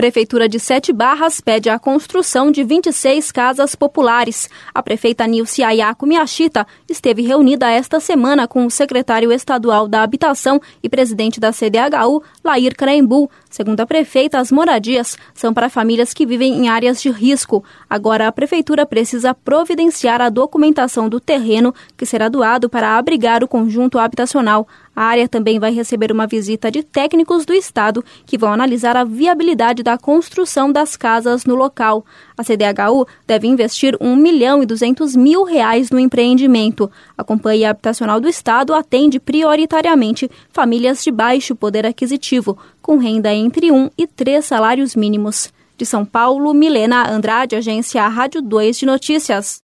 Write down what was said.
Prefeitura de Sete Barras pede a construção de 26 casas populares. A prefeita Nilce Ayako Miyashita esteve reunida esta semana com o secretário estadual da Habitação e presidente da CDHU, Lair Krahenbuhl. Segundo a prefeita, as moradias são para famílias que vivem em áreas de risco. Agora, a prefeitura precisa providenciar a documentação do terreno que será doado para abrigar o conjunto habitacional. A área também vai receber uma visita de técnicos do Estado que vão analisar a viabilidade da construção das casas no local. A CDHU deve investir R$1.200.000 no empreendimento. A Companhia Habitacional do Estado atende prioritariamente famílias de baixo poder aquisitivo, com renda entre 1 e 3 salários mínimos. De São Paulo, Milena Andrade, Agência Rádio 2 de Notícias.